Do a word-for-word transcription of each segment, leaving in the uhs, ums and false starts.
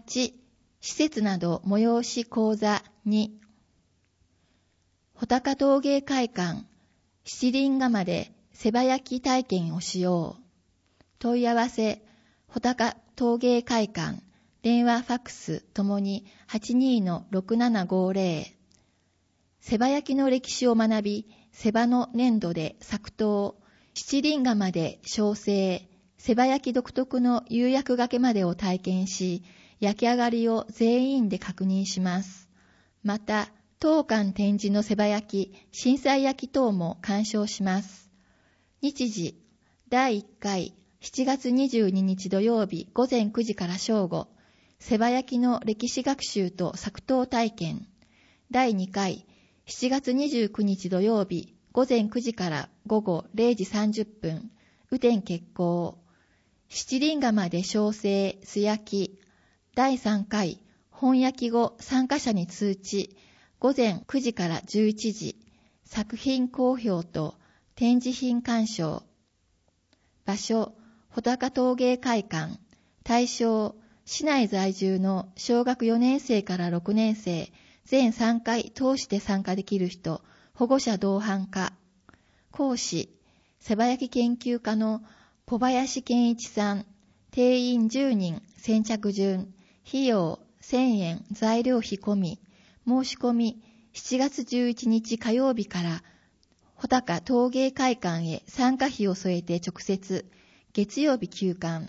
はち、施設など催し講座に、穂高陶芸会館、七輪釜で背ば焼き体験をしよう。問い合わせ、穂高陶芸会館、電話ファックスともに はちにーのろくななごーぜろ。背ば焼きの歴史を学び、背ばの粘土で作陶、七輪釜で焼成、背ば焼き独特の釉薬がけまでを体験し、焼き上がりを全員で確認します。また、当館展示の背ば焼き、震災焼き等も鑑賞します。日時、だいいっかい、しちがつにじゅうににち土曜日午前くじから正午、背ば焼きの歴史学習と作陶体験。だいにかい、しちがつにじゅうくにち土曜日午前くじから午後れいじさんじゅっぷん、雨天決行。七輪釜で焼成、素焼き。だいさんかい、本焼き後参加者に通知。午前くじからじゅういちじ、作品公表と展示品鑑賞。場所、穂高陶芸会館。対象、市内在住の小学よねんせいからろくねんせい、全さんかい通して参加できる人、保護者同伴可。講師、背ば焼き研究家の小林健一さん。定員じゅうにん、先着順。費用せんえん、材料費込み。申し込み、しちがつじゅういちにち火曜日から穂高陶芸会館へ参加費を添えて直接、月曜日休館。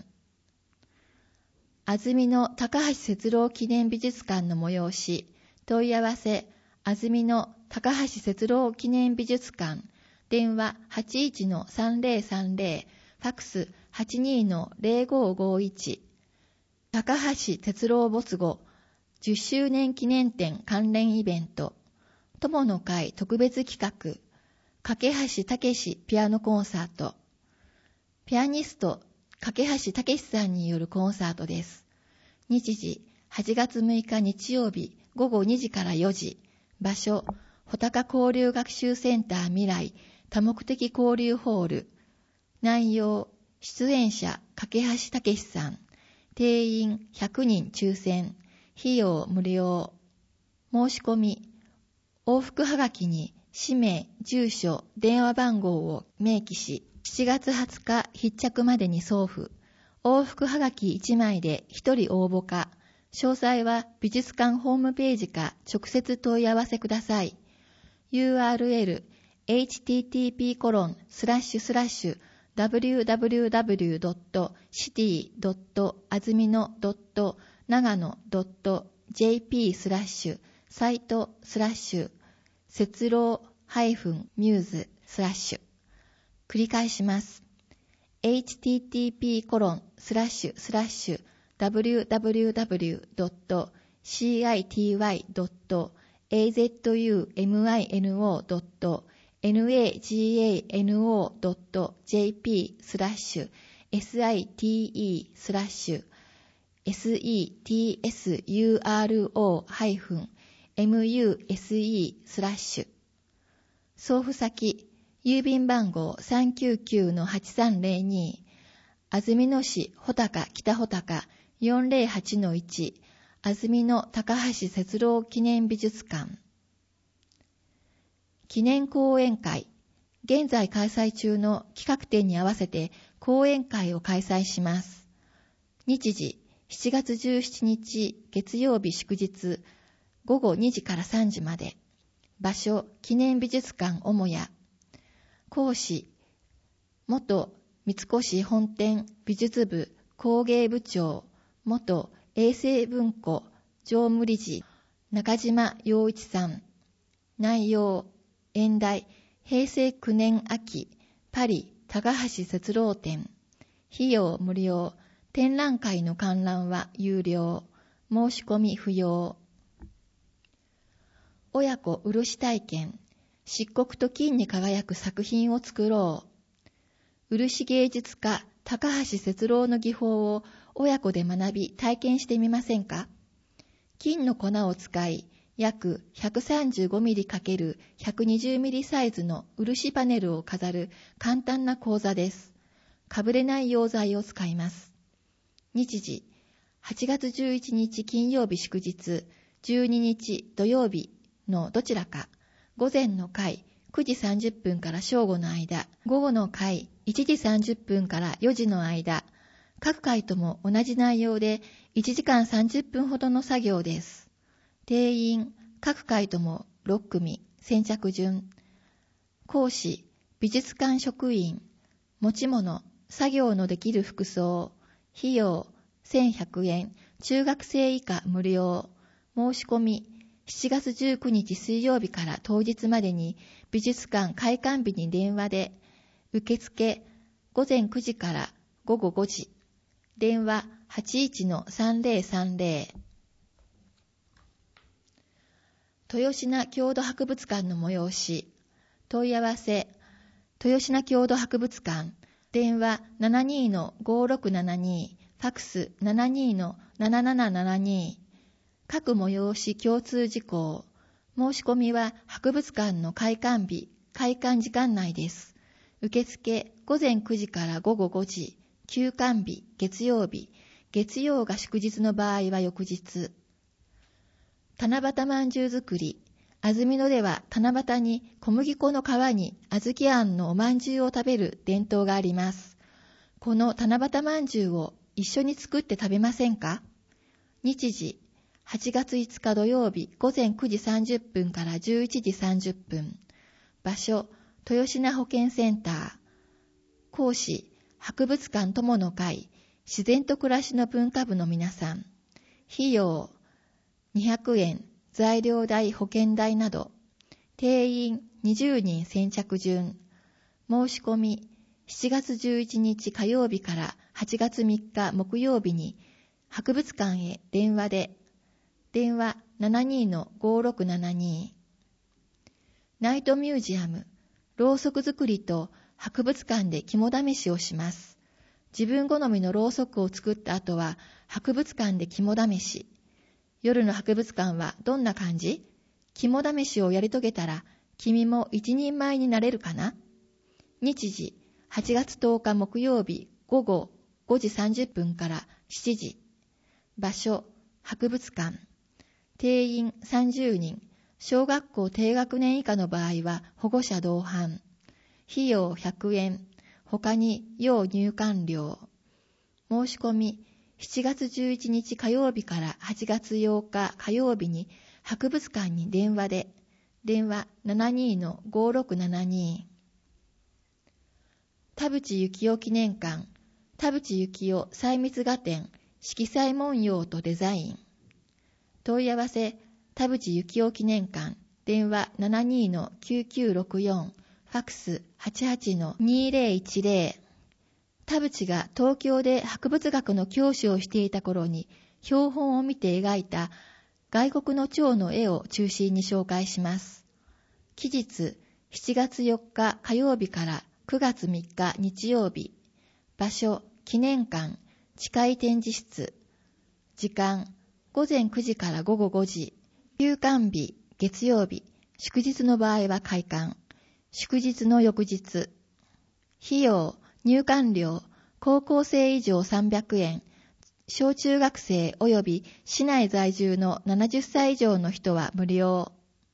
安曇野高橋節郎記念美術館の催し、問い合わせ、安曇野高橋節郎記念美術館、電話 はちいちのさんぜろさんぜろ、ファックス はちにーのぜろごーごーいち、高橋節郎没後じゅっしゅうねん記念展関連イベント、友の会特別企画、架橋武ピアノコンサート、ピアニスト架橋武さんによるコンサートです。日時、はちがつむいか日曜日ごごにじからよじ。場所、穂高交流学習センター未来多目的交流ホール。内容、出演者架橋武さん。定員ひゃくにん抽選。費用無料。申し込み、往復はがきに氏名、住所、電話番号を明記し、しちがつはつか必着までに送付。往復はがきいちまいでひとり応募か。詳細は美術館ホームページか直接問い合わせください。ユーアールエル、エイチティーティーピーコロンスラッシュスラッシュダブリューダブリューダブリュードットシティドットあずみのドット長野ドットジェーピースラッシュサイトスラッシュ節郎ハイフンミューズスラッシュ。繰り返します。エイチティーティーピーコロンスラッシュスラッシュダブリューダブリューダブリュードットシティドットエーゼットユーエムアイエヌオードットナガノドットジェーピースラッシュサイトスラッシュセツロハイフンミューズスラッシュ。送付先、郵便番号 さんきゅうきゅうのはちさんぜろに、安曇野市穂高北穂高 よんぜろはちのいち、安曇野高橋節郎記念美術館。記念講演会。現在開催中の企画展に合わせて講演会を開催します。日時、しちがつじゅうしちにち月曜日祝日、ごごにじからさんじまで。場所、記念美術館母屋。講師、元三越本店美術部工芸部長、元永世文庫常務理事、中島洋一さん。内容、演題、へいせいきゅうねん秋、パリ高橋節郎展。費用無料。展覧会の観覧は有料。申し込み不要。親子漆体験。漆黒と金に輝く作品を作ろう。漆芸術家高橋節郎の技法を親子で学び体験してみませんか？金の粉を使い、約 ひゃくさんじゅうごミリかけるひゃくにじゅうミリサイズの漆パネルを飾る簡単な講座です。かぶれない溶剤を使います。日時、 はちがつじゅういちにち金曜日祝日、じゅうににち土曜日のどちらか、午前の回くじさんじゅっぷんから正午の間、午後の回いちじさんじゅっぷんからよじの間、各回とも同じ内容でいちじかんさんじゅっぷんほどの作業です。定員、各回ともろっくみ、先着順。講師、美術館職員、持ち物、作業のできる服装、費用、せんひゃくえん、中学生以下無料。申し込み、しちがつじゅうくにち水曜日から当日までに美術館開館日に電話で、受付、午前くじから午後ごじ。電話 はちいちのさんぜろさんぜろ。豊品郷土博物館の催し。問い合わせ、豊品郷土博物館、電話 ななにのごろくななに、ファックス ななにのななななななに。各催し共通事項。申し込みは博物館の開館日、開館時間内です。受付、午前くじから午後ごじ。休館日、月曜日。月曜が祝日の場合は翌日。七夕まんじゅう作り。安曇野では七夕に小麦粉の皮に小豆あんのおまんじゅうを食べる伝統があります。この七夕まんじゅうを一緒に作って食べませんか？日時、はちがついつか土曜日午前くじさんじゅっぷんからじゅういちじさんじゅっぷん。場所、豊品保健センター。講師、博物館友の会、自然と暮らしの文化部の皆さん。費用、にひゃくえん、材料代、保険代など。定員にじゅうにん先着順。申し込み、しちがつじゅういちにち火曜日からはちがつみっか木曜日に、博物館へ電話で、電話 ななにのごろくななに。ナイトミュージアム、ろうそく作りと博物館で肝試しをします。自分好みのろうそくを作った後は博物館で肝試し。夜の博物館はどんな感じ？肝試しをやり遂げたら君も一人前になれるかな？日時、はちがつとおか木曜日午後ごじさんじゅっぷんからしちじ。場所、博物館。定員さんじゅうにん。小学校低学年以下の場合は保護者同伴。費用ひゃくえん。他に要入館料。申し込み、しちがつじゅういちにち火曜日からはちがつようか火曜日に博物館に電話で、電話 ななにのごろくななに。田淵幸雄記念館、田淵幸雄細密画展、色彩文様とデザイン。問い合わせ、田淵幸雄記念館、電話 ななにのきゅうきゅうろくよん、ファックス はちはちのにぜろいちぜろ。田淵が東京で博物学の教師をしていた頃に標本を見て描いた外国の蝶の絵を中心に紹介します。期日、しちがつよっか火曜日からくがつみっか日曜日。場所、記念館、地下展示室。時間、午前くじから午後ごじ。休館日、月曜日。祝日の場合は開館。祝日の翌日。費用、入館料、高校生以上さんびゃくえん。小中学生及び市内在住のななじゅっさい以上の人は無料。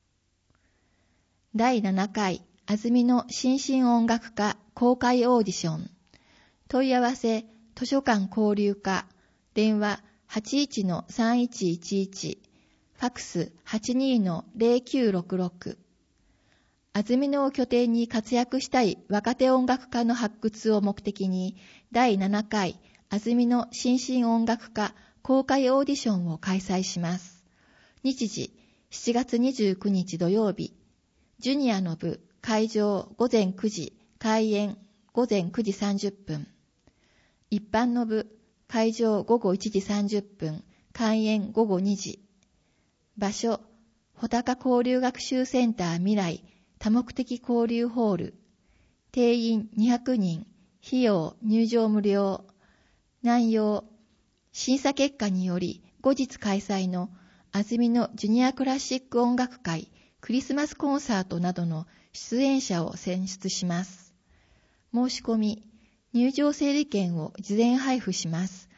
だいななかい、安曇野新進音楽科公開オーディション。問い合わせ、図書館交流課。電話 はちいちのさんいちいちいち。ファックス はちにのぜろきゅうろくろく。安曇野を拠点に活躍したい若手音楽家の発掘を目的に、だいななかい安曇野新進音楽科公開オーディションを開催します。日時、しちがつにじゅうくにち土曜日。ジュニアの部、会場午前くじ、開演午前くじさんじゅっぷん。一般の部、会場午後いちじさんじゅっぷん、開演午後にじ。場所、穂高交流学習センター未来多目的交流ホール。定員にひゃくにん。費用入場無料。内容、審査結果により後日開催の安曇野ジュニアクラシック音楽会クリスマスコンサートなどの出演者を選出します。申し込み、入場整理券を事前配布します。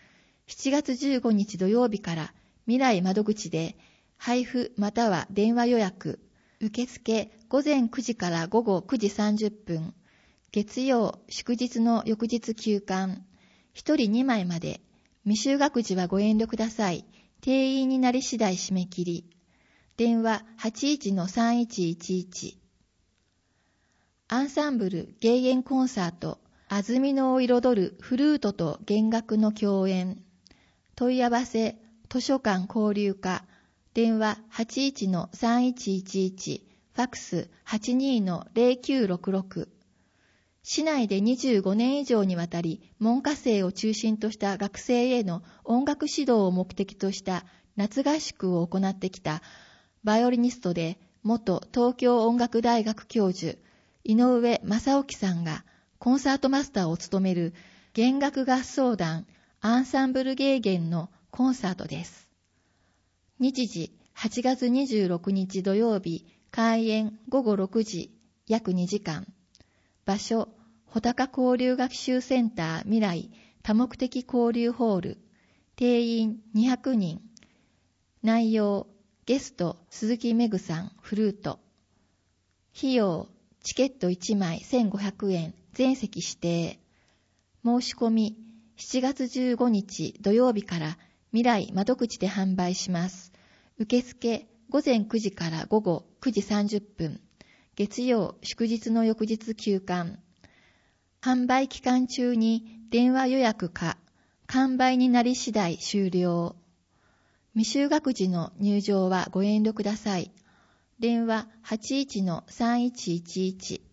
しちがつじゅうごにち土曜日から未来窓口で配布または電話予約、受付午前くじから午後くじさんじゅっぷん、月曜、祝日の翌日休館、ひとりにまいまで、未就学児はご遠慮ください。定員になり次第締め切り。電話 はちいちのさんいちいちいち。アンサンブル芸弦コンサート、安曇野を彩るフルートと弦楽の共演。問い合わせ、図書館交流課、電話 はちいちのさんいちいちいち、ファックス はちにのゼロきゅうろくろく。市内でにじゅうごねん以上にわたり門下生を中心とした学生への音楽指導を目的とした夏合宿を行ってきたバイオリニストで元東京音楽大学教授井上正興さんがコンサートマスターを務める弦楽合奏団アンサンブル芸弦のコンサートです。日時はちがつにじゅうろくにち土曜日、開演ごごろくじ、約にじかん。場所、穂高交流学習センター未来多目的交流ホール。定員にひゃくにん。内容、ゲスト鈴木めぐさんフルート。費用、チケットいちまいせんごひゃくえん、全席指定。申し込み、しちがつじゅうごにち土曜日から未来窓口で販売します。受付、午前くじから午後くじさんじゅっぷん。月曜、祝日の翌日休館。販売期間中に電話予約か、完売になり次第終了。未就学児の入場はご遠慮ください。電話 はちいちのさんいちいちいち。